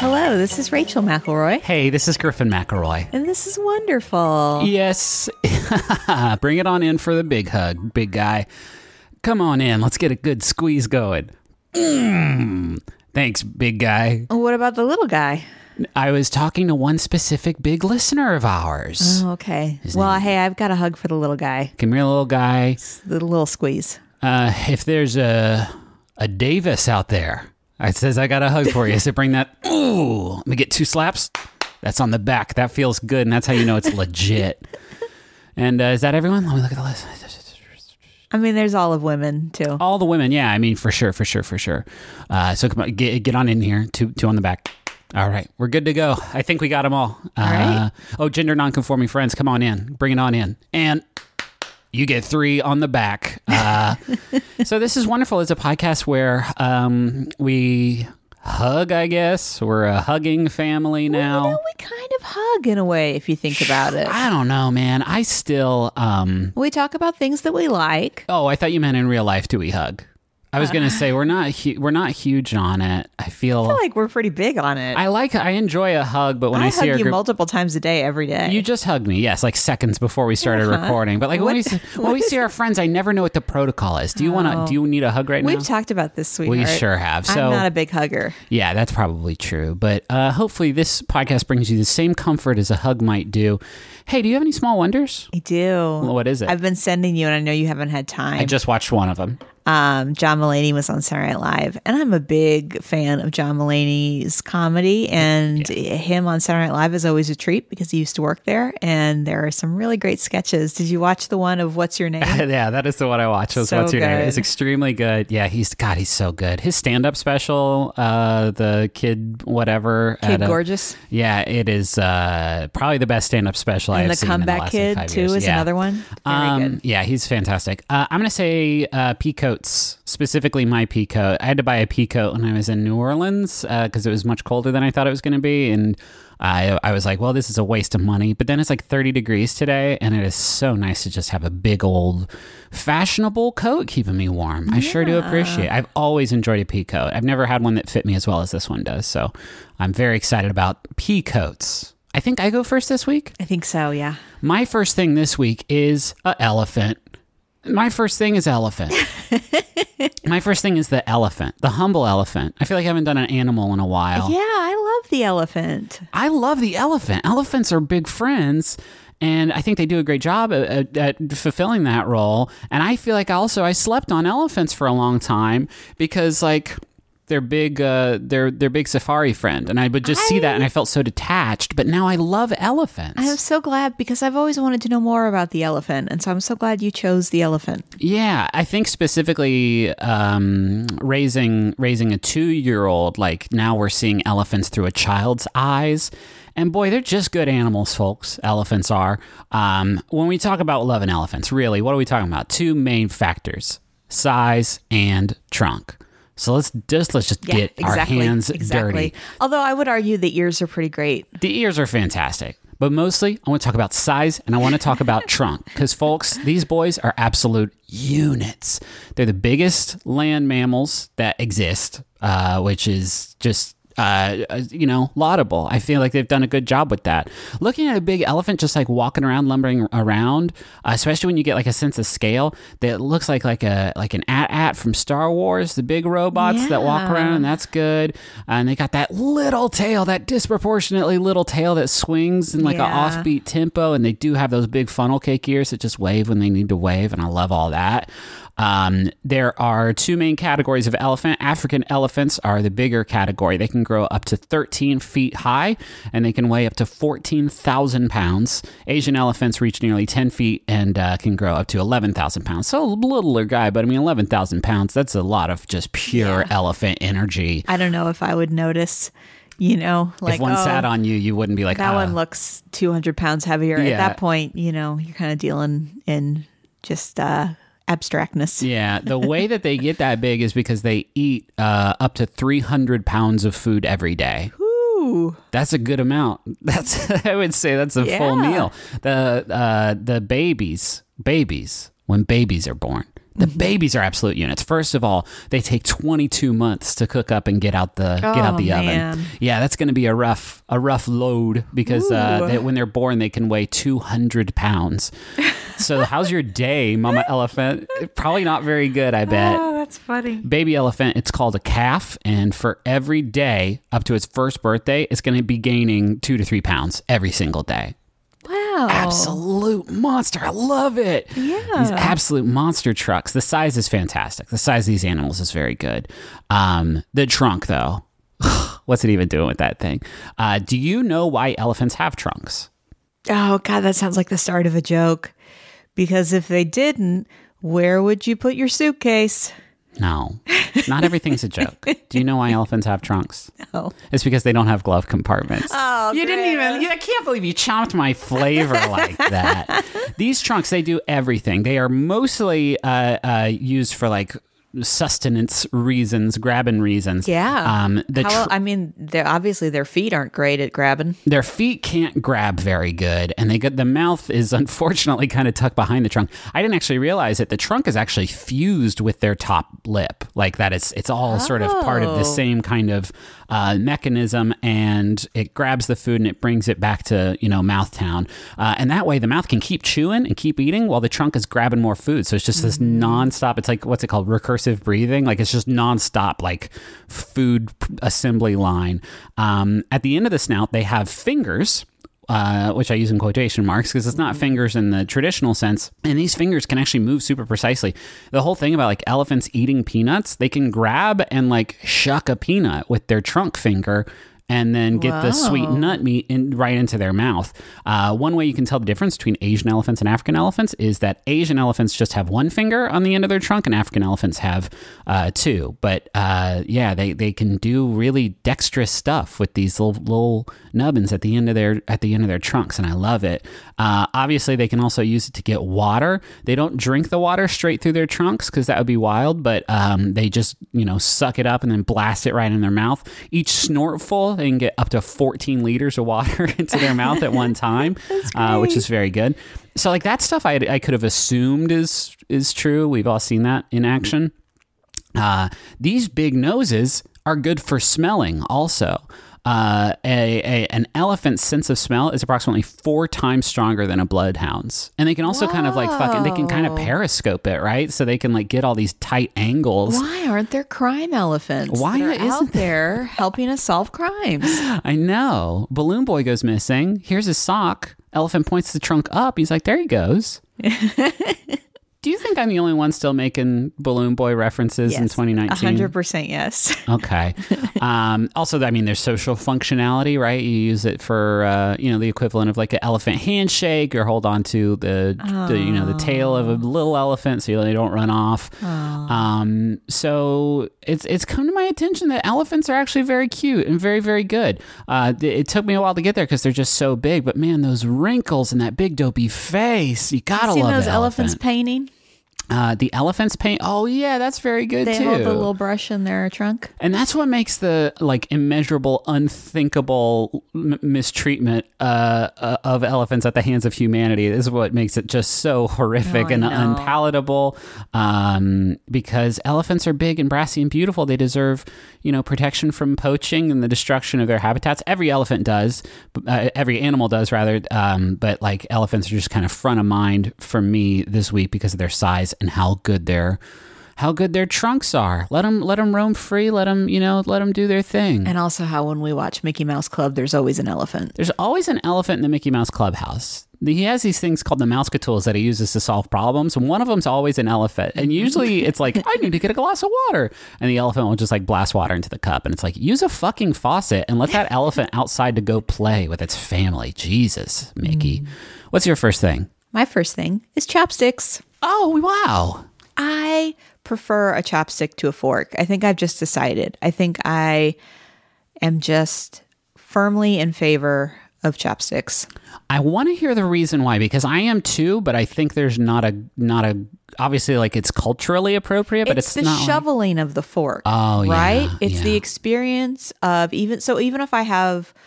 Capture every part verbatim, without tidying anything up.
Hello, this is Rachel McElroy. Hey, this is Griffin McElroy. And this is wonderful. Yes. Bring it on in for the big hug, big guy. Come on in. Let's get a good squeeze going. Mm. Thanks, big guy. What about the little guy? I was talking to one specific big listener of ours. Oh, okay. His well, name- hey, I've got a hug for the little guy. Come here, little guy. The little squeeze. Uh, if there's a a Davis out there, it says I got a hug for you. So bring that. Ooh, let me get two slaps. That's on the back. That feels good, and that's how you know it's legit. And uh, is that everyone? Let me look at the list. I mean, there's all of women, too. All the women, yeah. I mean, for sure, for sure, for sure. Uh, so come on, get, get on in here. Two, two on the back. All right, we're good to go. I think we got them all. All uh, right. Oh, gender nonconforming friends, come on in. Bring it on in. And you get three on the back. Uh, so this is wonderful. It's a podcast where um, we hug, I guess. We're a hugging family now. Well, you know, we kind of hug in a way, if you think about it. I don't know, man. I still... Um, We talk about things that we like. oh, I thought you meant in real life, do we hug? I was going to say we're not hu- we're not huge on it. I feel, I feel like we're pretty big on it. I like I enjoy a hug, but when I, I see hug our you group, multiple times a day, every day. you just hugged me, yes, like seconds before we started Uh-huh. recording. But like when we What- see, when we see our friends, I never know what the protocol is. Do you want to? Oh. Do you need a hug right We've now? talked about this, sweetheart. We sure have. So I'm not a big hugger. yeah, that's probably true. But uh, hopefully this podcast brings you the same comfort as a hug might do. Hey, do you have any small wonders? I do. What is it? I've been sending you, and I know you haven't had time. I just watched one of them. um, John Mulaney was on Saturday Night Live, and I'm a big fan of John Mulaney's comedy, and him on Saturday Night Live is always a treat because he used to work there, and there are some really great sketches. Did you watch the one of What's Your Name? Yeah, that is the one I watched. Was So What's Your Name? good. It's extremely good. Yeah, he's God, he's so good. His stand-up special, uh, the kid whatever, Kid at a- Gorgeous. Yeah, it is uh, probably the best stand-up special And I've the seen in the Comeback last Kid, like, five too, years. is Yeah. another one. Very Um, good. Yeah, he's fantastic. Uh, I'm gonna say uh, pea coats, specifically my pea coat. I had to buy a pea coat when I was in New Orleans because it was much colder than I thought it was going to be, and I I was like, well, this is a waste of money. But then it's like thirty degrees today, and it is so nice to just have a big old fashionable coat keeping me warm. I sure do appreciate it. I've always enjoyed a pea coat. I've never had one that fit me as well as this one does. So I'm very excited about pea coats. I think I go first this week. I think so, yeah. My first thing this week is a elephant. My first thing is elephant. My first thing is the elephant, the humble elephant. I feel like I haven't done an animal in a while. Yeah, I love the elephant. I love the elephant. Elephants are big friends, and I think they do a great job at, at, at fulfilling that role. And I feel like also I slept on elephants for a long time because like they're big, uh, they're they're big safari friend, and I would just see that and I felt so detached. But now I love elephants. I am so glad because I've always wanted to know more about the elephant. And so I'm so glad you chose the elephant. Yeah, I think specifically um, raising raising a two-year-old, like now we're seeing elephants through a child's eyes. And boy, they're just good animals, folks. Elephants are. Um, when we talk about loving elephants, really, what are we talking about? Two main factors, size and trunk. So let's just let's just Yeah, get exactly. our hands exactly. dirty. Although I would argue the ears are pretty great. The ears are fantastic, but mostly I want to talk about size and I want to talk about trunk because, folks, these boys are absolute units. They're the biggest land mammals that exist, uh, which is just. Uh, you know, laudable. I feel like they've done a good job with that. Looking at a big elephant just like walking around, lumbering around, uh, especially when you get like a sense of scale, that looks like like a like an AT-AT from Star Wars, the big robots that walk Yeah. around. That's good. Uh, and they got that little tail, that disproportionately little tail that swings in like Yeah. an offbeat tempo. And they do have those big funnel cake ears that just wave when they need to wave. And I love all that. Um, there are two main categories of elephant. African elephants are the bigger category. They can grow up to thirteen feet high and they can weigh up to fourteen thousand pounds. Asian elephants reach nearly ten feet and uh, can grow up to eleven thousand pounds. So a littler guy, but I mean, eleven thousand pounds, that's a lot of just pure Yeah. elephant energy. I don't know if I would notice, you know, like, if one oh, sat on you, you wouldn't be like, that "Ah." one looks two hundred pounds heavier. Yeah. At that point, you know, you're kind of dealing in just uh, abstractness. Yeah, the way that they get that big is because they eat uh, up to three hundred pounds of food every day. Ooh. That's a good amount. That's I would say that's a full Yeah. meal. The uh, the babies, babies, when babies are born, The babies are absolute units. First of all, they take twenty-two months to cook up and get out the Oh, get out the man. oven. Yeah, that's going to be a rough a rough load because uh, Ooh. they, when they're born, they can weigh two hundred pounds. So how's your day, Mama Elephant? Probably not very good, I bet. Oh, that's funny. Baby elephant, it's called a calf, and for every day up to its first birthday, it's going to be gaining two to three pounds every single day. Wow. Absolute monster. I love it. Yeah. These absolute monster trucks. The size is fantastic. The size of these animals is very good. Um, the trunk, though, what's it even doing with that thing? Uh, do you know why elephants have trunks? Oh, God, that sounds like the start of a joke. Because if they didn't, where would you put your suitcase? No, not everything's a joke. Do you know why elephants have trunks? No. It's because they don't have glove compartments. Oh, you didn't even, I can't believe you chomped my flavor like that. These trunks, they do everything. They are mostly uh, uh, used for like sustenance reasons, grabbing reasons. Yeah. Um, the How, tr- I mean, they're obviously their feet aren't great at grabbing. Their feet can't grab very good, and they get the mouth is unfortunately kind of tucked behind the trunk. I didn't actually realize that the trunk is actually fused with their top lip, like that. It's it's all sort of part of the Oh. same kind of uh, mechanism, and it grabs the food and it brings it back to you know mouth town, uh, and that way the mouth can keep chewing and keep eating while the trunk is grabbing more food. So it's just this nonstop. It's like what's it called, recursive breathing. Like it's just nonstop, like food assembly line. Um, at the end of the snout, they have fingers, uh, which I use in quotation marks because it's not fingers in the traditional sense. And these fingers can actually move super precisely. The whole thing about like elephants eating peanuts, they can grab and like shuck a peanut with their trunk finger and then get the sweet Wow. nut meat in, right into their mouth. Uh, one way you can tell the difference between Asian elephants and African elephants is that Asian elephants just have one finger on the end of their trunk and African elephants have uh, two. But uh, yeah, they, they can do really dexterous stuff with these little, little nubbins at the end of their at the end of their trunks, and I love it. Uh, obviously, they can also use it to get water. They don't drink the water straight through their trunks because that would be wild, but um, they just you know suck it up and then blast it right in their mouth. Each snortful, they can get up to fourteen liters of water into their mouth at one time, uh, which is very good. So like that stuff I, I could have assumed is is true. We've all seen that in action. Uh, these big noses are good for smelling also. Uh, a, a an elephant's sense of smell is approximately four times stronger than a bloodhound's, and they can also kind of like fucking they can kind of Whoa. periscope it, right? So they can like get all these tight angles. Why aren't there crime elephants? Why that are isn't out there helping us solve crimes? I know. Balloon Boy goes missing. Here's his sock. Elephant points the trunk up. He's like, there he goes. Do you think I'm the only one still making Balloon Boy references in twenty A nineteen? hundred percent yes. Okay. Um, also, I mean, there's social functionality, right? You use it for, uh, you know, the equivalent of like an elephant handshake, or hold on to the, the you know, the tail of a little elephant so they don't run off. Um, so it's it's come to my attention that elephants are actually very cute and very, very good. Uh, th- it took me a while to get there because they're just so big, but man, those wrinkles and that big dopey face, you gotta Seen love those the elephants elephant. painting? Uh, the elephant's paint. Oh yeah, that's very good They too. hold the little brush in their trunk. And that's what makes the like immeasurable, unthinkable m- mistreatment uh, uh, of elephants at the hands of humanity. This is what makes it just so horrific Oh, I and know. unpalatable. Um, because elephants are big and brassy and beautiful. They deserve, you know, protection from poaching and the destruction of their habitats. Every elephant does, uh, every animal does rather. Um, but like elephants are just kind of front of mind for me this week because of their size and how good their how good their trunks are. Let them let them roam free. Let them you know let them do their thing. And also how when we watch Mickey Mouse Club, there's always an elephant. There's always an elephant in the Mickey Mouse Clubhouse. He has these things called the Mousecatools that he uses to solve problems, and one of them's always an elephant. And usually it's like, I need to get a glass of water, and the elephant will just like blast water into the cup, and it's like, use a fucking faucet and let that elephant outside to go play with its family. Jesus, Mickey. Mm. What's your first thing? My first thing is chopsticks. Oh, wow. I prefer a chopstick to a fork. I think I've just decided. I think I am just firmly in favor of chopsticks. I want to hear the reason why, because I am too, but I think there's not a not a obviously like it's culturally appropriate, but it's, it's, the not shoveling of the fork. Oh, yeah, right? It's yeah. the experience of even so even if I have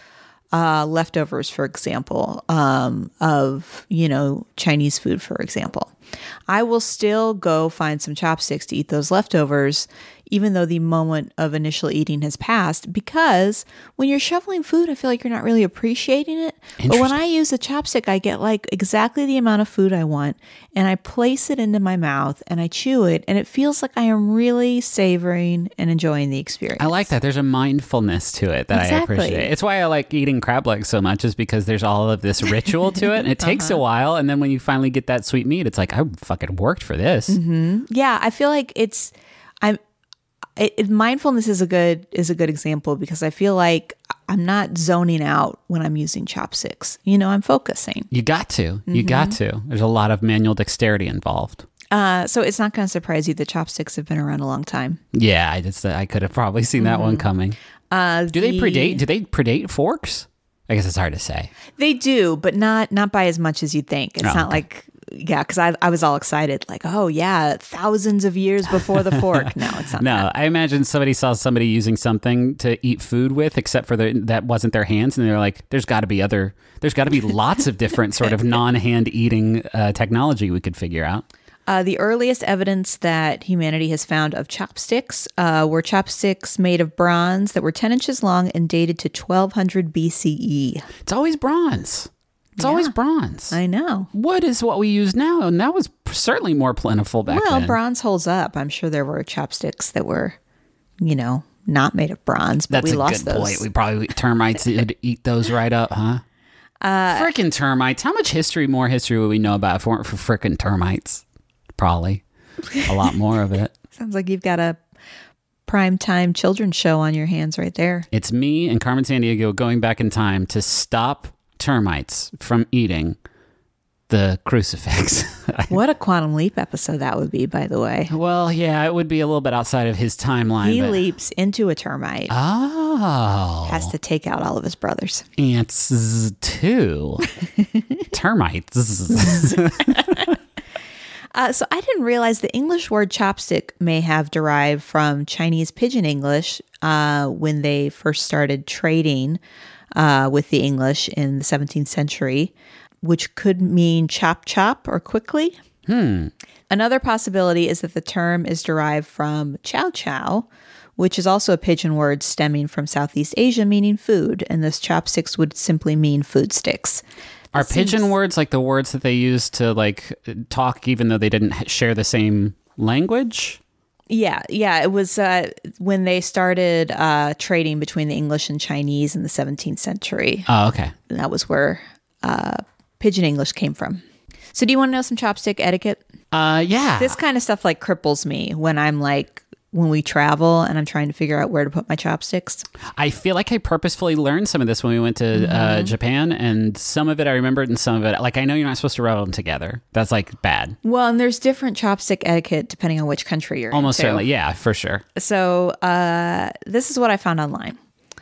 uh, leftovers, for example, um, of, you know, Chinese food, for example, I will still go find some chopsticks to eat those leftovers, even though the moment of initial eating has passed, because when you're shoveling food, I feel like you're not really appreciating it. But when I use a chopstick, I get like exactly the amount of food I want, and I place it into my mouth and I chew it, and it feels like I am really savoring and enjoying the experience. I like that. There's a mindfulness to it that Exactly. I appreciate. It's why I like eating crab legs so much, is because there's all of this ritual to it, and it takes Uh-huh. a while, and then when you finally get that sweet meat, it's like, I fucking worked for this. Mm-hmm. Yeah, I feel like it's I'm it, it- mindfulness is a good is a good example, because I feel like I'm not zoning out when I'm using chopsticks. You know, I'm focusing. You got to. You got to. There's a lot of manual dexterity involved. Uh, so it's not going to surprise you that chopsticks have been around a long time. Yeah, I just I could have probably seen that one coming. Uh, Do they the- predate? Do they predate forks? I guess it's hard to say. They do, but not not by as much as you think. It's Oh, not okay. like yeah, because I I was all excited, like, oh yeah, thousands of years before the fork. No, it's not. No, that. I imagine somebody saw somebody using something to eat food with, except for the, that wasn't their hands, and they're like, "There's got to be other. There's got to be lots of different sort of non-hand eating uh, technology we could figure out." Uh, the earliest evidence that humanity has found of chopsticks uh, were chopsticks made of bronze that were ten inches long and dated to twelve hundred B C E. It's always bronze. It's Yeah. always bronze. I know. Wood is what we use now, and that was certainly more plentiful back Well, then. bronze holds up. I'm sure there were chopsticks that were, you know, not made of bronze, but That's we a lost good those. point. We probably termites would eat those right up, huh? Uh, frickin' termites. How much history, more history would we know about if it weren't for frickin' termites? Probably a lot more of it. Sounds like you've got a prime time children's show on your hands right there. It's me and Carmen Sandiego going back in time to stop termites from eating the crucifix. What a Quantum Leap episode that would be, by the way. Well, yeah, it would be a little bit outside of his timeline. He but- leaps into a termite, Oh. has to take out all of his brothers. Ants too. Termites. Uh, so I didn't realize the English word chopstick may have derived from Chinese Pidgin English uh, when they first started trading uh, with the English in the seventeenth century, which could mean chop chop or quickly. Hmm. Another possibility is that the term is derived from chow chow, which is also a pidgin word stemming from Southeast Asia meaning food, and this chopsticks would simply mean food sticks. Are That seems- pigeon words like the words that they use to like talk even though they didn't h- share the same language? Yeah, yeah. It was uh, when they started uh, trading between the English and Chinese in the seventeenth century. Oh, okay. That was where uh, Pidgin English came from. So do you want to know some chopstick etiquette? Uh, yeah. This kind of stuff like cripples me when I'm like, when we travel and I'm trying to figure out where to put my chopsticks. I feel like I purposefully learned some of this when we went to uh, Japan, and some of it I remembered, and some of it, like I know you're not supposed to rub them together. That's like bad. Well, and there's different chopstick etiquette depending on which country you're Almost in. too. certainly, yeah, for sure. So uh, this is what I found online.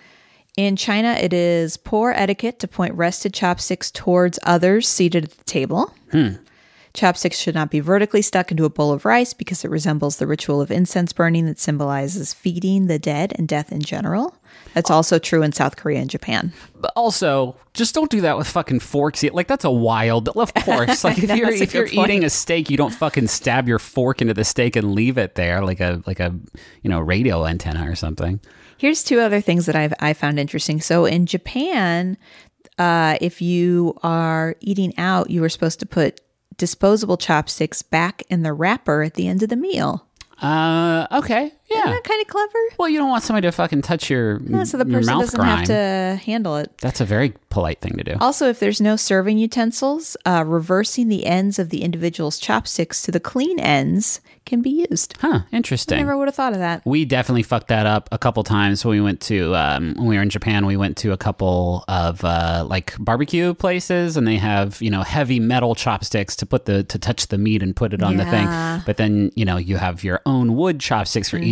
In China, it is poor etiquette to point rested chopsticks towards others seated at the table. Hmm. Chopsticks should not be vertically stuck into a bowl of rice because it resembles the ritual of incense burning that symbolizes feeding the dead and death in general. That's also true in South Korea and Japan. But also, just don't do that with fucking forks. Like that's a wild. Of course, like if know, you're that's a if you're good point. eating a steak, you don't fucking stab your fork into the steak and leave it there like a like a you know radio antenna or something. Here's two other things that I've I found interesting. So in Japan, uh, if you are eating out, you are supposed to put disposable chopsticks back in the wrapper at the end of the meal. Uh, okay, yeah. Isn't that kind of clever? Well, you don't want somebody to fucking touch your Yeah, so the your person mouth doesn't grime. have to handle it. That's a very polite thing to do. Also, if there's no serving utensils, uh, reversing the ends of the individual's chopsticks to the clean ends can be used. Huh? Interesting. Never would have thought of that. We definitely fucked that up a couple times when we went to um, when we were in Japan. We went to a couple of uh, like barbecue places, and they have you know heavy metal chopsticks to put the to touch the meat and put it on the Yeah. thing. But then you know you have your own wood chopsticks for eating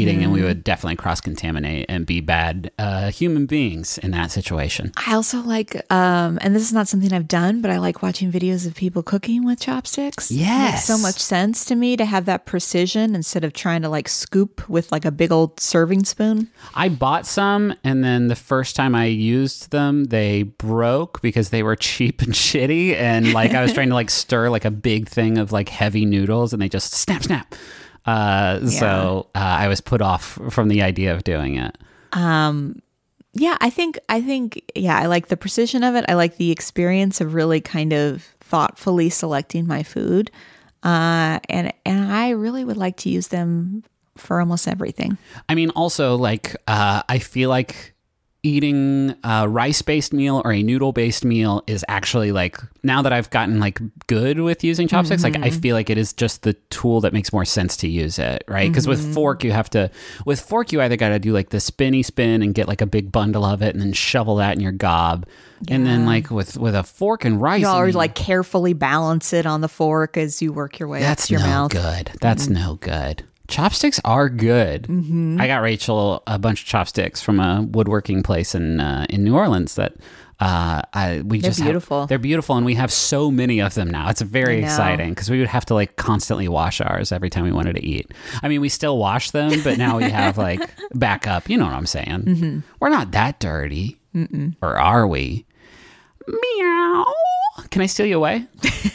eating, and we would definitely cross-contaminate and be bad uh, human beings in that situation. I also like, um, and this is not something I've done, but I like watching videos of people cooking with chopsticks. Yes. It makes so much sense to me to have that precision instead of trying to like scoop with like a big old serving spoon. I bought some, and then the first time I used them, they broke because they were cheap and shitty, and like I was trying to like stir like a big thing of like heavy noodles, and they just snap, snap. Uh, yeah. So uh, I was put off from the idea of doing it. Um, yeah, I think, I think, yeah, I like the precision of it. I like the experience of really kind of thoughtfully selecting my food. Uh, and, and I really would like to use them for almost everything. I mean, also like, uh, I feel like eating a rice-based meal or a noodle-based meal is actually like, now that I've gotten like good with using chopsticks, mm-hmm. like I feel like it is just the tool that makes more sense to use it, right? Because mm-hmm. with fork, you have to, with fork, you either got to do like the spinny spin and get like a big bundle of it and then shovel that in your gob. Yeah. And then like with, with a fork and rice. You always I mean, like carefully balance it on the fork as you work your way up to your no mouth. That's no good. That's mm-hmm. no good. Chopsticks are good. Mm-hmm. I got Rachel a bunch of chopsticks from a woodworking place in uh, in New Orleans that uh, I we they're just beautiful. Have, they're beautiful, and we have so many of them now. It's very exciting because we would have to like constantly wash ours every time we wanted to eat. I mean, we still wash them, but now we have like backup. You know what I'm saying? Mm-hmm. We're not that dirty, Mm-mm. or are we? Meow. Can I steal you away?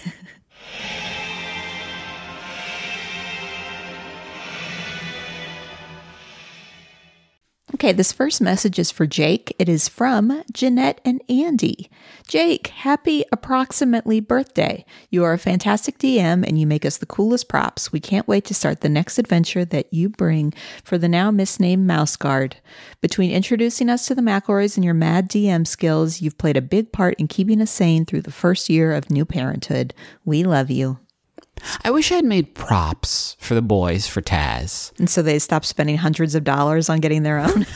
Okay, this first message is for Jake. It is from Jeanette and Andy. Jake, happy approximately birthday. You are a fantastic D M and you make us the coolest props. We can't wait to start the next adventure that you bring for the now misnamed Mouse Guard. Between introducing us to the McElroys and your mad D M skills, you've played a big part in keeping us sane through the first year of new parenthood. We love you. I wish I had made props for the boys for Taz. And so they stopped spending hundreds of dollars on getting their own.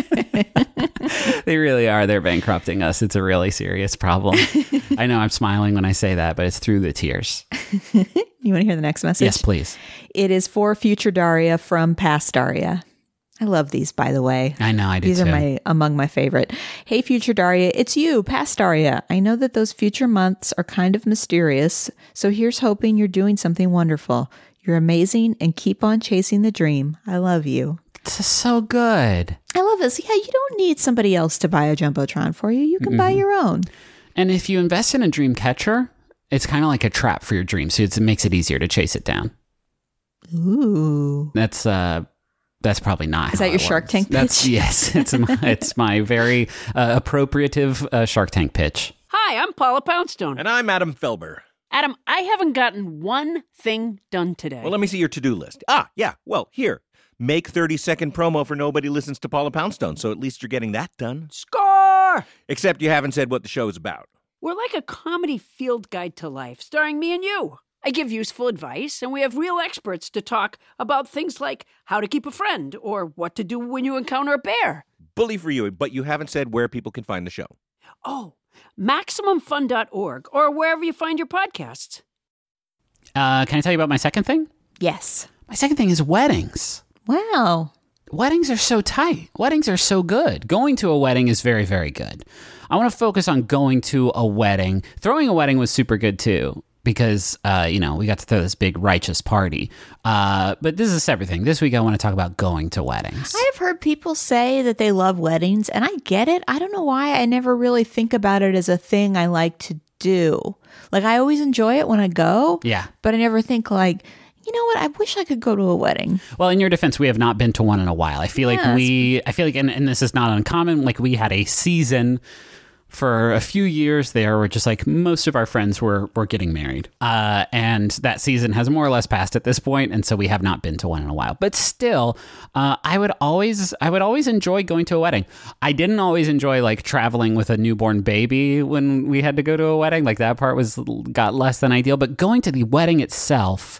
They really are. They're bankrupting us. It's a really serious problem. I know I'm smiling when I say that, but it's through the tears. You want to hear the next message? Yes, please. It is for future Daria from past Daria. I love these, by the way. I know, I do These too. are my among my favorite. Hey, future Daria, it's you, past Daria. I know that those future months are kind of mysterious, so here's hoping you're doing something wonderful. You're amazing and keep on chasing the dream. I love you. It's so good. I love this. Yeah, you don't need somebody else to buy a Jumbotron for you. You can mm-hmm. buy your own. And if you invest in a dream catcher, it's kind of like a trap for your dream, so it's, it makes it easier to chase it down. Ooh. That's uh That's probably not. Is that your Shark Tank pitch? That's, yes, it's my, it's my very uh, appropriative uh, Shark Tank pitch. Hi, I'm Paula Poundstone. And I'm Adam Felber. Adam, I haven't gotten one thing done today. Well, let me see your to-do list. Ah, yeah, well, here. Make thirty-second promo for Nobody Listens to Paula Poundstone, so at least you're getting that done. Score! Except you haven't said what the show's about. We're like a comedy field guide to life, starring me and you. I give useful advice, and we have real experts to talk about things like how to keep a friend or what to do when you encounter a bear. Bully for you, but you haven't said where people can find the show. Oh, Maximum Fun dot org or wherever you find your podcasts. Uh, can I tell you about my second thing? Yes. My second thing is weddings. Wow. Weddings are so tight. Weddings are so good. Going to a wedding is very, very good. I want to focus on going to a wedding. Throwing a wedding was super good too, because, uh, you know, we got to throw this big righteous party. Uh, but this is a separate thing. This week I want to talk about going to weddings. I have heard people say that they love weddings, and I get it. I don't know why I never really think about it as a thing I like to do. Like, I always enjoy it when I go. Yeah. But I never think like, you know what? I wish I could go to a wedding. Well, in your defense, we have not been to one in a while. I feel Yes. like we, I feel like, and, and this is not uncommon, like we had a season for a few years there where just like most of our friends were, were getting married. Uh, and that season has more or less passed at this point, and so we have not been to one in a while. But still, uh, I would always, I would always enjoy going to a wedding. I didn't always enjoy like traveling with a newborn baby when we had to go to a wedding. Like that part was got less than ideal, but going to the wedding itself,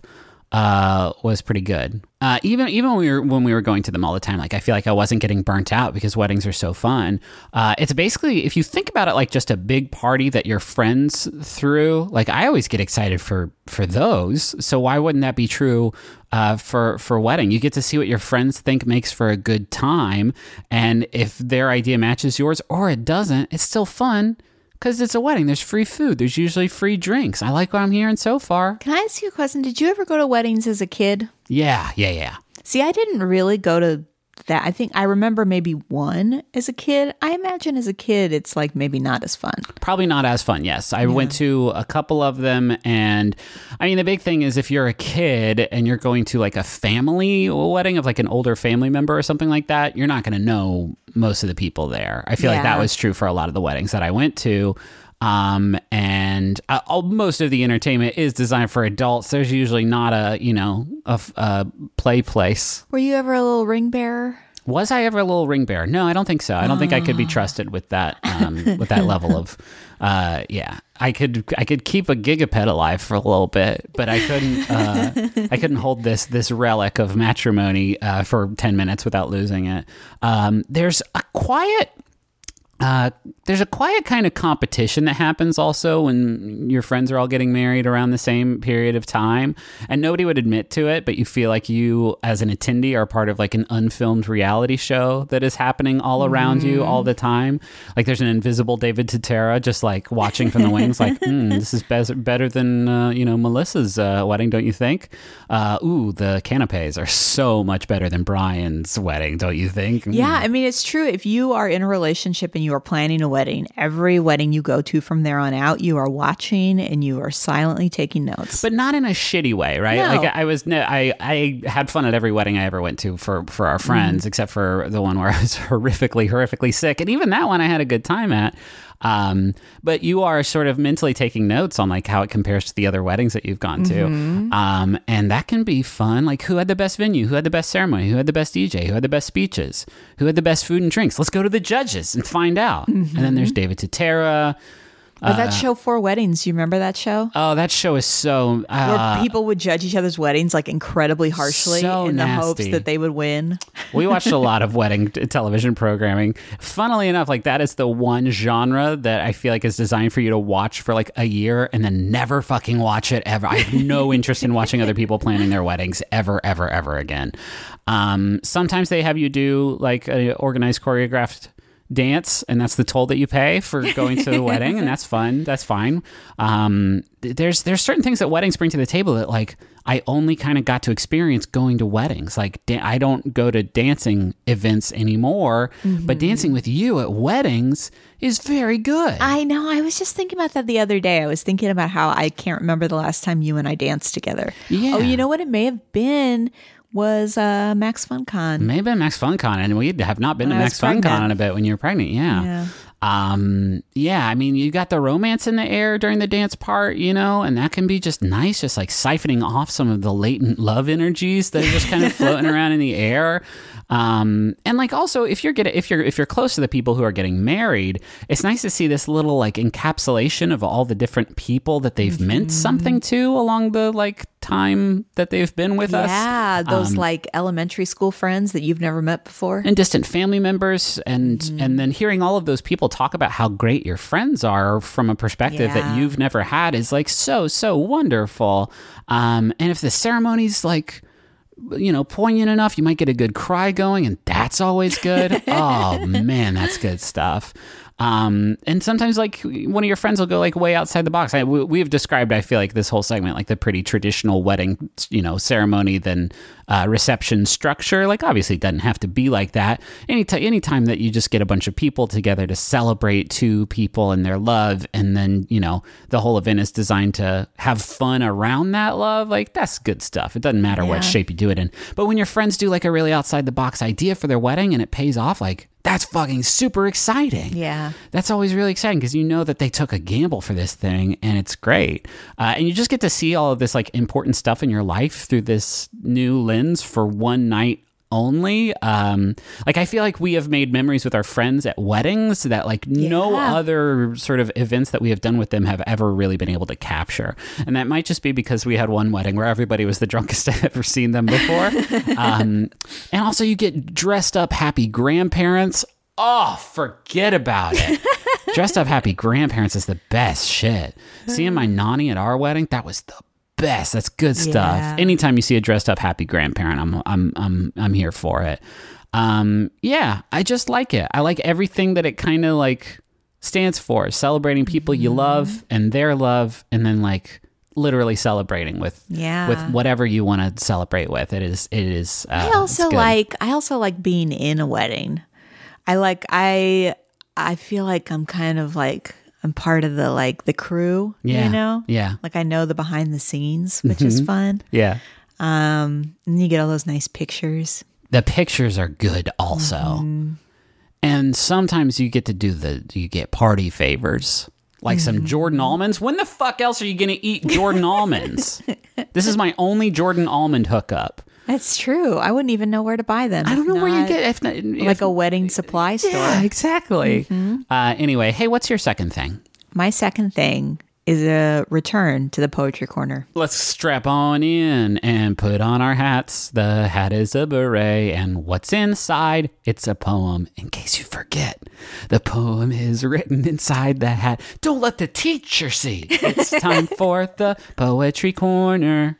uh, was pretty good. Uh, even even when we were when we were going to them all the time, like I feel like I wasn't getting burnt out because weddings are so fun. Uh, it's basically, if you think about it, like just a big party that your friends threw. Like I always get excited for for those. So why wouldn't that be true uh, for for wedding? You get to see what your friends think makes for a good time, and if their idea matches yours or it doesn't, it's still fun. Because it's a wedding. There's free food. There's usually free drinks. I like what I'm hearing so far. Can I ask you a question? Did you ever go to weddings as a kid? Yeah, yeah, yeah. See, I didn't really go to that. I think I remember maybe one as a kid. I imagine as a kid, it's like maybe not as fun. Probably not as fun, yes. I yeah. went to a couple of them, and I mean, the big thing is if you're a kid and you're going to like a family wedding of like an older family member or something like that, you're not going to know most of the people there. I feel yeah. like that was true for a lot of the weddings that I went to. Um, and uh, all, most of the entertainment is designed for adults. There's usually not a, you know, a, a play place. Were you ever a little ring bearer? Was I ever a little ring bearer? No, I don't think so. I don't oh. think I could be trusted with that, um, with that level of, uh, yeah. I could, I could keep a gigapet alive for a little bit, but I couldn't, uh, I couldn't hold this, this relic of matrimony, uh, for ten minutes without losing it. Um, there's a quiet, Uh, there's a quiet kind of competition that happens also when your friends are all getting married around the same period of time, and nobody would admit to it, but you feel like you as an attendee are part of like an unfilmed reality show that is happening all around mm. you all the time. Like there's an invisible David Totera just like watching from the wings like, mm, this is be- better than, uh, you know, Melissa's uh, wedding, don't you think? Uh, ooh, the canapes are so much better than Brian's wedding, don't you think? Mm. Yeah, I mean, it's true. If you are in a relationship and you are planning a wedding, every wedding you go to from there on out, you are watching and you are silently taking notes. But not in a shitty way, right? No. Like I was, I I had fun at every wedding I ever went to for for our friends, mm. except for the one where I was horrifically, horrifically sick, and even that one I had a good time at. Um, but you are sort of mentally taking notes on like how it compares to the other weddings that you've gone to. Mm-hmm. Um, and that can be fun. Like who had the best venue? Who had the best ceremony? Who had the best D J? Who had the best speeches? Who had the best food and drinks? Let's go to the judges and find out. Mm-hmm. And then there's David Totera. Oh, that uh, show Four Weddings. You remember that show? Oh, that show is so... Uh, Where people would judge each other's weddings like incredibly harshly so in the nasty. hopes that they would win. We watched a lot of wedding t- television programming. Funnily enough, like that is the one genre that I feel like is designed for you to watch for like a year and then never fucking watch it ever. I have no interest in watching other people planning their weddings ever, ever, ever again. Um, sometimes they have you do like an organized choreographed dance, and that's the toll that you pay for going to the wedding, and that's fun. That's fine. Um, there's there's certain things that weddings bring to the table that like I only kind of got to experience going to weddings. Like da- I don't go to dancing events anymore, mm-hmm. but dancing with you at weddings is very good. I know. I was just thinking about that the other day. I was thinking about how I can't remember the last time you and I danced together. Yeah. Oh, you know what? It may have been was uh, Max FunCon. Maybe Max FunCon, and we have not been when to Max FunCon in a bit when you were pregnant. Yeah. Yeah. Um, yeah, I mean, you got the romance in the air during the dance part, you know, and that can be just nice, just like siphoning off some of the latent love energies that are just kind of floating around in the air. Um, and like also if you're getting, if you're, if you're close to the people who are getting married, it's nice to see this little like encapsulation of all the different people that they've mm-hmm. meant something to along the like time that they've been with yeah, us. Yeah, those um, like elementary school friends that you've never met before. And distant family members. And, mm-hmm. and then hearing all of those people talk about how great your friends are from a perspective yeah. that you've never had is like so, so wonderful. Um, and if the ceremony's like, you know, poignant enough, you might get a good cry going, and that's always good. Oh man, that's good stuff. Um, and sometimes like one of your friends will go like way outside the box. I, we, we've described, I feel like this whole segment, like the pretty traditional wedding, you know, ceremony, then uh, reception structure. Like obviously it doesn't have to be like that. Any t- anytime that you just get a bunch of people together to celebrate two people and their love, and then, you know, the whole event is designed to have fun around that love. Like that's good stuff. It doesn't matter yeah. what shape you do it in. But when your friends do like a really outside the box idea for their wedding and it pays off, like that's fucking super exciting. Yeah. That's always really exciting because you know that they took a gamble for this thing and it's great. Uh, and you just get to see all of this like important stuff in your life through this new lens for one night only. Um, like, I feel like we have made memories with our friends at weddings that, like, no Yeah. other sort of events that we have done with them have ever really been able to capture. And that might just be because we had one wedding where everybody was the drunkest I've ever seen them before. um, and also, you get dressed up happy grandparents. Oh, forget about it. Dressed up happy grandparents is the best shit. Seeing my nanny at our wedding, that was the best. That's good stuff. Yeah. Anytime you see a dressed up happy grandparent, I'm I'm I'm I'm here for it. Um, yeah, I just like it. I like everything that it kind of like stands for. Celebrating people you love and their love, and then like literally celebrating with Yeah. with whatever you want to celebrate with. It is it is. Uh, I it's also good. like I also like being in a wedding. I like I I feel like I'm kind of like I'm part of the like the crew, Yeah. you know? Yeah. Like I know the behind the scenes, which is fun. Yeah. Um and you get all those nice pictures. The pictures are good also. Mm-hmm. And sometimes you get to do the, you get party favors. Like Mm-hmm. some Jordan almonds. When the fuck else are you going to eat Jordan almonds? This is my only Jordan almond hookup. That's true. I wouldn't even know where to buy them. I don't if know where you not get if, not- if like a wedding supply store. Yeah, exactly. Mm-hmm. Uh, anyway, hey, what's your second thing? My second thing is a return to the poetry corner. Let's strap on in and put on our hats. The hat is a beret, and what's inside? It's a poem. In case you forget, the poem is written inside the hat. Don't let the teacher see. It's time for the poetry corner.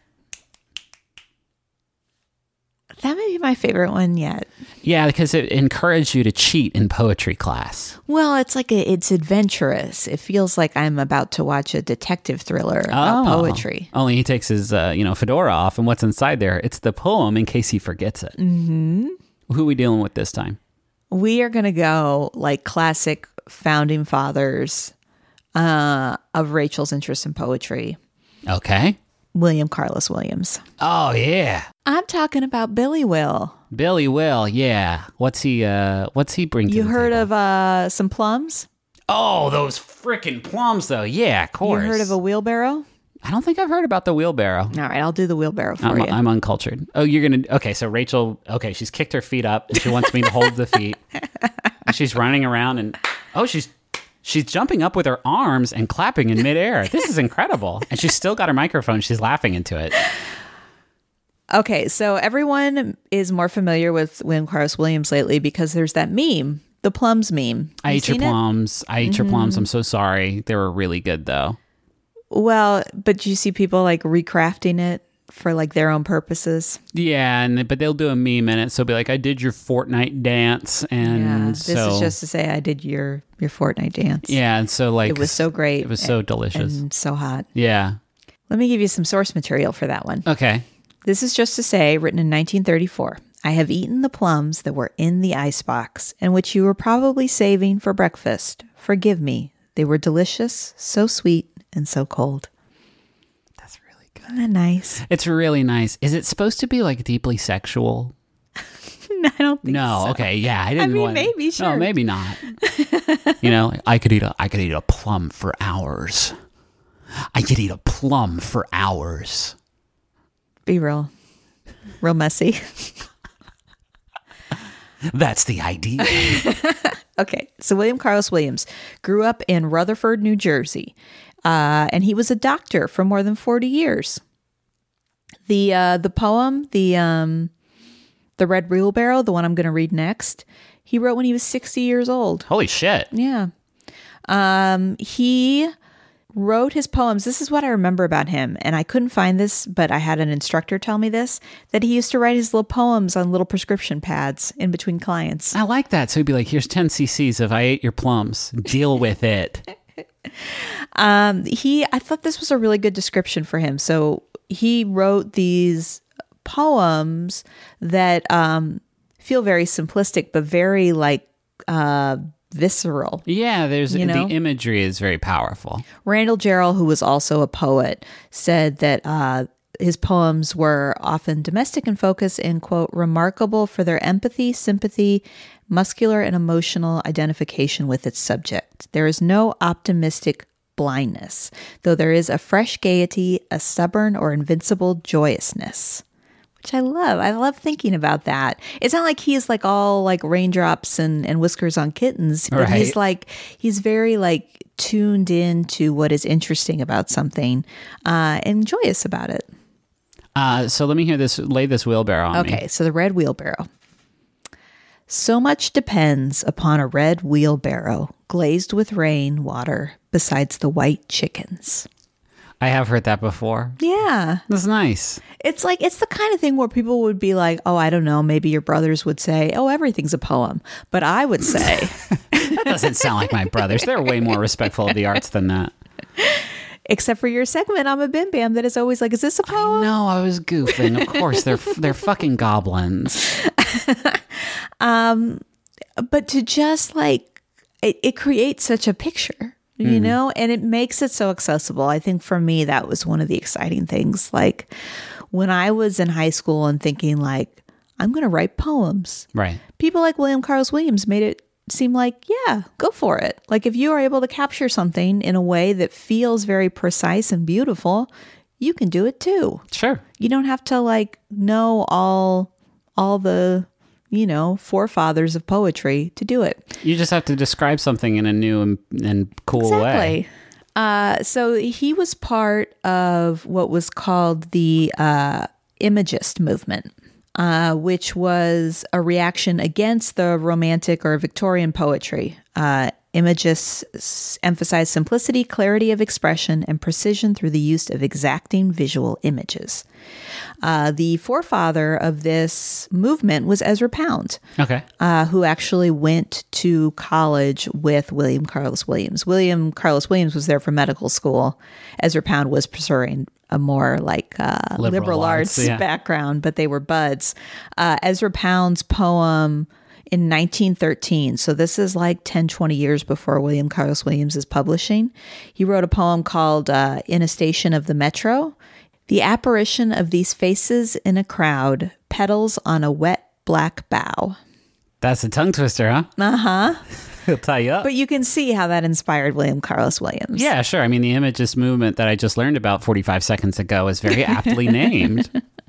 That might be my favorite one yet. Yeah, because it encouraged you to cheat in poetry class. Well, it's like a, it's adventurous. It feels like I'm about to watch a detective thriller about Oh. poetry. Only he takes his, uh, you know, fedora off, and what's inside there? It's the poem in case he forgets it. Mm-hmm. Who are we dealing with this time? We are going to go like classic founding fathers uh, of Rachel's interest in poetry. Okay. William Carlos Williams. Oh yeah, I'm talking about Billy Will. Billy Will. Yeah. What's he? Uh, what's he bring? To You the heard table? of uh, some plums? Oh, those freaking plums, though. Yeah, of You course. heard of a wheelbarrow? I don't think I've heard about the wheelbarrow. All right, I'll do the wheelbarrow for I'm, you. I'm uncultured. Oh, you're gonna. Okay, so Rachel. Okay, she's kicked her feet up, and she wants me to hold the feet. And she's running around, and oh, she's she's jumping up with her arms and clapping in midair. This is incredible. And she's still got her microphone. She's laughing into it. Okay, so everyone is more familiar with William Carlos Williams lately because there's that meme, the plums meme. I You ate your seen it? plums. I ate your plums. I'm so sorry. They were really good, though. Well, but you see people like recrafting it for like their own purposes. Yeah, and but they'll do a meme in it. So it'll be like, I did your Fortnite dance, and Yeah, this so is just to say I did your your Fortnite dance. yeah, and so like It was so great. It was so delicious. and so hot. Yeah. Let me give you some source material for that one. Okay. This is just to say, written in nineteen thirty-four. I have eaten the plums that were in the icebox and which you were probably saving for breakfast. Forgive me. They were delicious, so sweet, and so cold. That's really good. Isn't that nice? It's really nice. Is it supposed to be like deeply sexual? I don't think No. so. Okay. Yeah. I didn't mean, want maybe, sure. No, maybe not. You know, I could eat a I could eat a plum for hours. I could eat a plum for hours. Be real. Real messy. That's the idea. Okay, so William Carlos Williams grew up in Rutherford, New Jersey, uh, and he was a doctor for more than forty years. The uh, the poem, the um, the Red Wheelbarrow, the one I'm going to read next, he wrote when he was sixty years old. Holy shit. Yeah, um, he wrote his poems. This is what I remember about him, and I couldn't find this, but I had an instructor tell me this, that he used to write his little poems on little prescription pads in between clients. I like that. So he'd be like, here's ten cc's of I ate your plums. Deal with it. Um, he, I thought this was a really good description for him. So he wrote these poems that um, feel very simplistic, but very like uh, visceral. Yeah, there's You know? the imagery is very powerful. Randall Jarrell, who was also a poet, said that uh, his poems were often domestic in focus and, quote, remarkable for their empathy, sympathy, muscular and emotional identification with its subject. There is no optimistic blindness, though there is a fresh gaiety, a stubborn or invincible joyousness, which I love. I love thinking about that. It's not like he's like all like raindrops and, and whiskers on kittens, but Right. he's like, he's very like tuned in to what is interesting about something uh, and joyous about it. Uh, so let me hear this, lay this wheelbarrow on me. Okay, so the red wheelbarrow. So much depends upon a red wheelbarrow glazed with rain water besides the white chickens. I have heard that before. Yeah. That's nice. It's like, it's the kind of thing where people would be like, oh, I don't know, maybe your brothers would say, oh, everything's a poem. But I would say, That doesn't sound like my brothers. They're way more respectful of the arts than that. except for your segment, I'm a Bim Bam, that is always like, is this a poem? No, I was goofing. Of course, they're they're fucking goblins. But to just like, it, it creates such a picture, you know, and it makes it so accessible. I think for me, that was one of the exciting things. Like when I was in high school and thinking like, I'm going to write poems. Right. People like William Carlos Williams made it seem like, yeah, go for it. Like if you are able to capture something in a way that feels very precise and beautiful, you can do it too. Sure. You don't have to like know all all the, you know, forefathers of poetry to do it. You just have to describe something in a new and, and cool way. Exactly. Uh, so he was part of what was called the uh, Imagist movement, uh, which was a reaction against the Romantic or Victorian poetry. Uh, Imagists emphasized simplicity, clarity of expression, and precision through the use of exacting visual images. Uh, the forefather of this movement was Ezra Pound, Okay. uh, who actually went to college with William Carlos Williams. William Carlos Williams was there for medical school. Ezra Pound was pursuing a more like uh, liberal, Liberal arts, arts, yeah. background, but they were buds. Uh, Ezra Pound's poem in nineteen thirteen, so this is like ten, twenty years before William Carlos Williams is publishing, he wrote a poem called uh, In a Station of the Metro. The apparition of these faces in a crowd, petals on a wet black bough. That's a tongue twister, huh? Uh-huh. He'll tie you up. But you can see how that inspired William Carlos Williams. Yeah, sure. I mean, the Imagist movement that I just learned about forty-five seconds ago is very aptly named.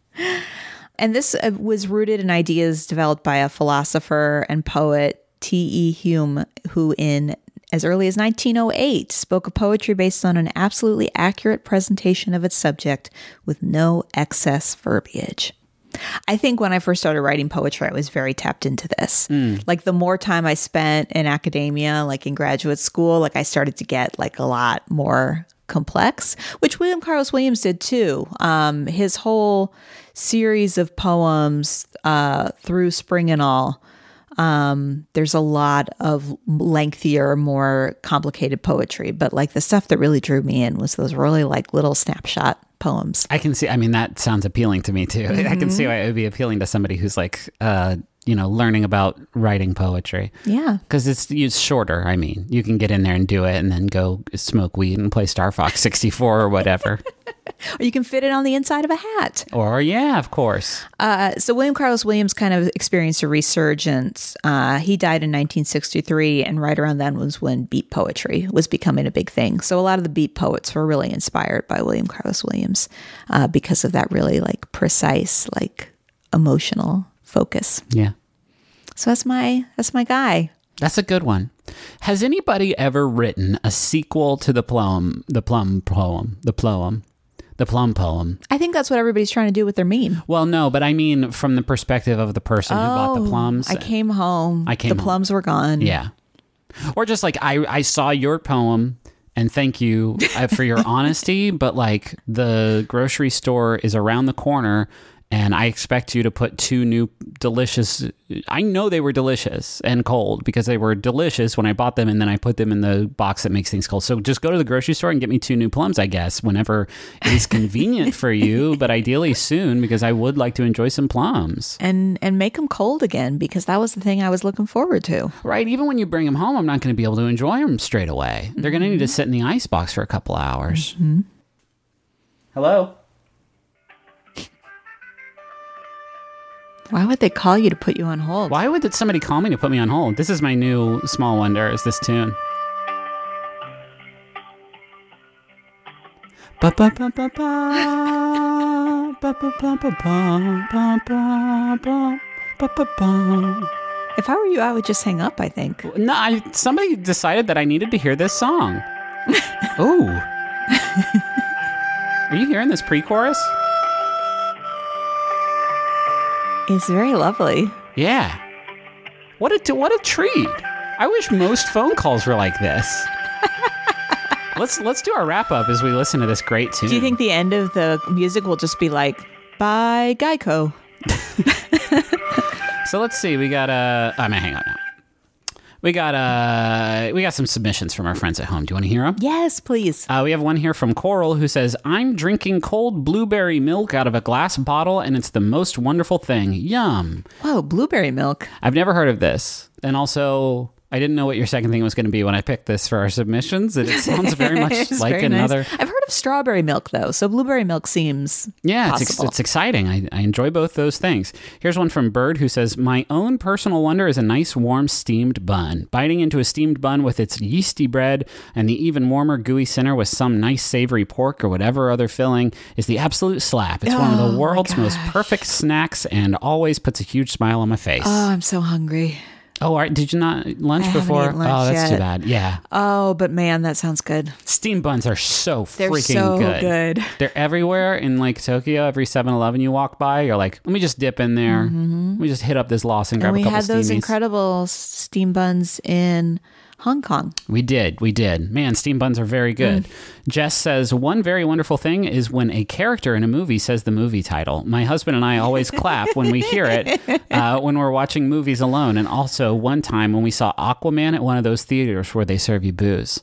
And this uh, was rooted in ideas developed by a philosopher and poet, T E. Hume, who in as early as nineteen oh eight spoke of poetry based on an absolutely accurate presentation of its subject with no excess verbiage. I think when I first started writing poetry, I was very tapped into this. Mm. Like the more time I spent in academia, like in graduate school, like I started to get like a lot more complex, which William Carlos Williams did too. Um, his whole series of poems uh, through Spring and All, um, there's a lot of lengthier, more complicated poetry. But like the stuff that really drew me in was those really like little snapshot poems. I can see, I mean, that sounds appealing to me too. Mm-hmm. I can see why it would be appealing to somebody who's like, uh, you know, learning about writing poetry. Yeah. Because it's, it's shorter. I mean, you can get in there and do it and then go smoke weed and play Star Fox sixty-four or whatever. Or you can fit it on the inside of a hat. Or, yeah, of course. Uh, so William Carlos Williams kind of experienced a resurgence. Uh, he died in nineteen sixty-three, and right around then was when beat poetry was becoming a big thing. So a lot of the beat poets were really inspired by William Carlos Williams uh, because of that really like precise, like emotional focus. Yeah. So that's my that's my guy. That's a good one. Has anybody ever written a sequel to the plum, the plum poem, the plum, the plum poem? I think that's what everybody's trying to do with their meme. Well, no, but I mean from the perspective of the person who bought the plums. I came home. I came The home. plums were gone. Yeah. Or just like, I, I saw your poem and thank you uh, for your honesty, but like the grocery store is around the corner and I expect you to put two new delicious, I know they were delicious and cold because they were delicious when I bought them and then I put them in the box that makes things cold. So just go to the grocery store and get me two new plums, I guess, whenever it is convenient for you, but ideally soon because I would like to enjoy some plums. And and make them cold again because that was the thing I was looking forward to. Right. Even when you bring them home, I'm not going to be able to enjoy them straight away. They're going to need to sit in the icebox for a couple hours. Mm-hmm. Hello? Why would they call you to put you on hold? Why would somebody call me to put me on hold? This is my new Small Wonder, is this tune. Ba ba ba ba ba If I were you, I would just hang up, I think. No, I, somebody decided that I needed to hear this song. Ooh. Are you hearing this pre-chorus? It's very lovely. Yeah. What a what a treat. I wish most phone calls were like this. let's let's do our wrap up as we listen to this great tune. Do you think the end of the music will just be like, bye, Geico? So let's see. We got a. Uh, I'm gonna hang on now. We got uh we got some submissions from our friends at home. Do you want to hear them? Yes, please. Uh, we have one here from Coral who says, I'm drinking cold blueberry milk out of a glass bottle, and it's the most wonderful thing. Yum. Whoa, blueberry milk. I've never heard of this. And also, I didn't know what your second thing was going to be when I picked this for our submissions. And it sounds very much It's like very another. nice. I've heard of strawberry milk, though. So blueberry milk seems Yeah, it's, ex- possible. it's exciting. I, I enjoy both those things. Here's one from Bird who says, my own personal wonder is a nice warm steamed bun. Biting into a steamed bun with its yeasty bread and the even warmer gooey center with some nice savory pork or whatever other filling is the absolute slap. It's one of Oh, the my world's most gosh. perfect snacks and always puts a huge smile on my face. Oh, I'm so hungry. oh, all right. Did you not lunch I haven't before? eaten lunch oh, that's yet. too bad. Yeah. Oh, but man, that sounds good. Steamed buns are so They're freaking so good. good. They're everywhere in like Tokyo. Every seven eleven you walk by, you're like, let me just dip in there. Let me just hit up this Lawson, grab And we a couple had those steamies. incredible steam buns in Hong Kong. We did. We did. Man, steam buns are very good. Mm. Jess says, one very wonderful thing is when a character in a movie says the movie title. My husband and I always clap when we hear it uh, when we're watching movies alone. And also one time when we saw Aquaman at one of those theaters where they serve you booze.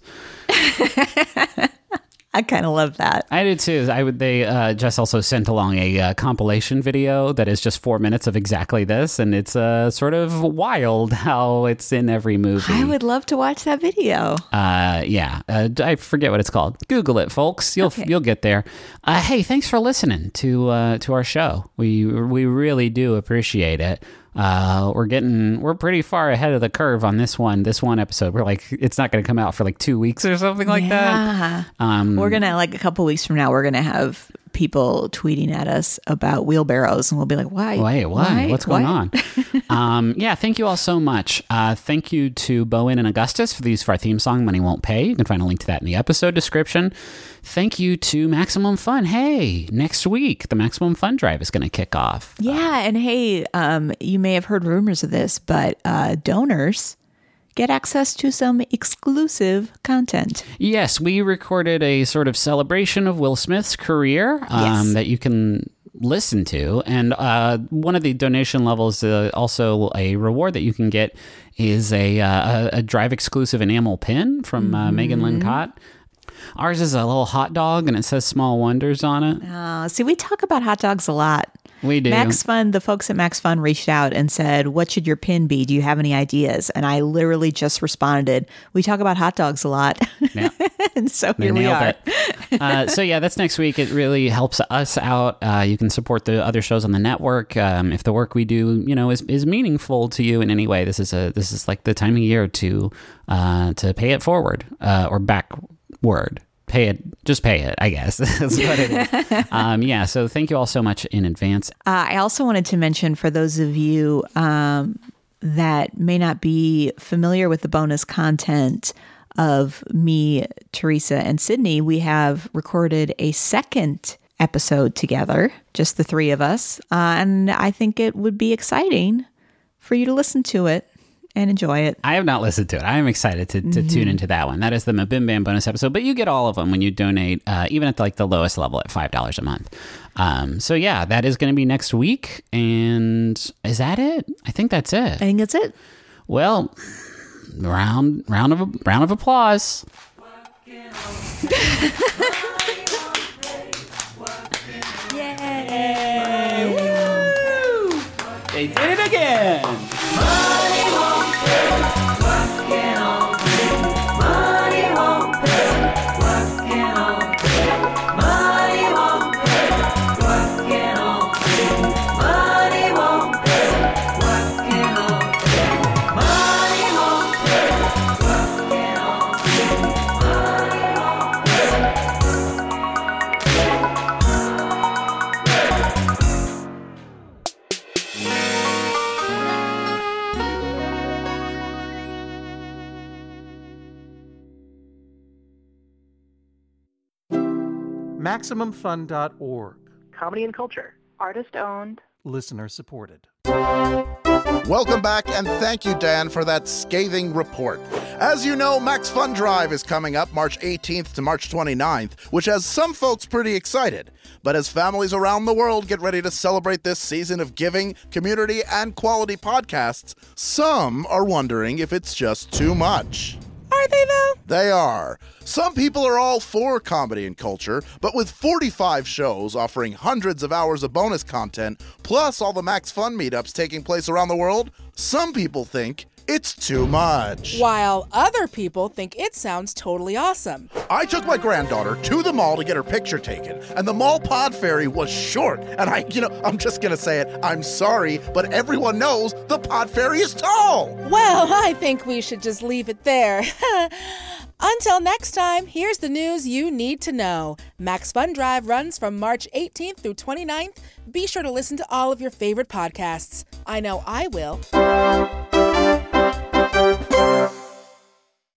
I kind of love that. I did too. I would. They uh, Jess also sent along a uh, compilation video that is just four minutes of exactly this, and it's uh, sort of wild how it's in every movie. I would love to watch that video. Uh, yeah, uh, I forget what it's called. Google it, folks. You'll Okay. you'll get there. Uh, hey, thanks for listening to uh, to our show. We we really do appreciate it. Uh, we're getting we're pretty far ahead of the curve on this one. This one episode, we're like, it's not going to come out for like two weeks or something like that. Yeah. Um, We're going to, like a couple weeks from now, we're going to have people tweeting at us about wheelbarrows, and we'll be like, why? Wait, what? Why? What's going What? on? um, yeah, thank you all so much. Uh, thank you to Bowen and Augustus for the use of our theme song, Money Won't Pay. You can find a link to that in the episode description. Thank you to Maximum Fun. Hey, next week, the Maximum Fun Drive is going to kick off. Yeah, and hey, um, you may have heard rumors of this, but uh, donors get access to some exclusive content. Yes, we recorded a sort of celebration of Will Smith's career um, Yes. that you can listen to. And uh, one of the donation levels, uh, also a reward that you can get, is a, uh, a, a drive exclusive enamel pin from uh, Megan Lynn Cott. Ours is a little hot dog, and it says Small Wonders on it. Uh, see, we talk about hot dogs a lot. We do. Max Fun, the folks at Max Fun reached out and said, what should your pin be? Do you have any ideas? And I literally just responded, we talk about hot dogs a lot. Yeah. And so They here we nailed are. it. uh, so yeah, that's next week. It really helps us out. Uh, you can support the other shows on the network. Um, if the work we do, you know, is, is meaningful to you in any way, this is a this is like the time of year to uh, to pay it forward uh, or backward. Pay it, just pay it, I guess. That's what it is. Um, yeah, so thank you all so much in advance. Uh, I also wanted to mention for those of you um, that may not be familiar with the bonus content of me, Teresa, and Sydney, we have recorded a second episode together, just the three of us. Uh, and I think it would be exciting for you to listen to it and enjoy it. I have not listened to it. I am excited to, to Mm-hmm. tune into that one. That is the Mabim Bam bonus episode, but you get all of them when you donate, uh, even at the, like the lowest level at five dollars a month. Um, so yeah, that is going to be next week. And is that it? I think that's it. I think that's it. Well, round round of round of applause. Yay! They did it again. Maximum Fun dot org. Comedy and culture. Artist owned. Listener supported. Welcome back, and thank you, Dan, for that scathing report. As you know, Max Fun Drive is coming up March eighteenth to March twenty-ninth, which has some folks pretty excited. But as families around the world get ready to celebrate this season of giving, community, and quality podcasts, some are wondering if it's just too much. Are they, though? They are. Some people are all for comedy and culture, but with forty-five shows offering hundreds of hours of bonus content, plus all the Max Fun meetups taking place around the world, some people think it's too much. While other people think it sounds totally awesome. I took my granddaughter to the mall to get her picture taken, and the mall pod ferry was short. And I, you know, I'm just gonna say it, I'm sorry, but everyone knows the pod ferry is tall. Well, I think we should just leave it there. Until next time, here's the news you need to know. Max Fun Drive runs from March eighteenth through twenty-ninth. Be sure to listen to all of your favorite podcasts. I know I will.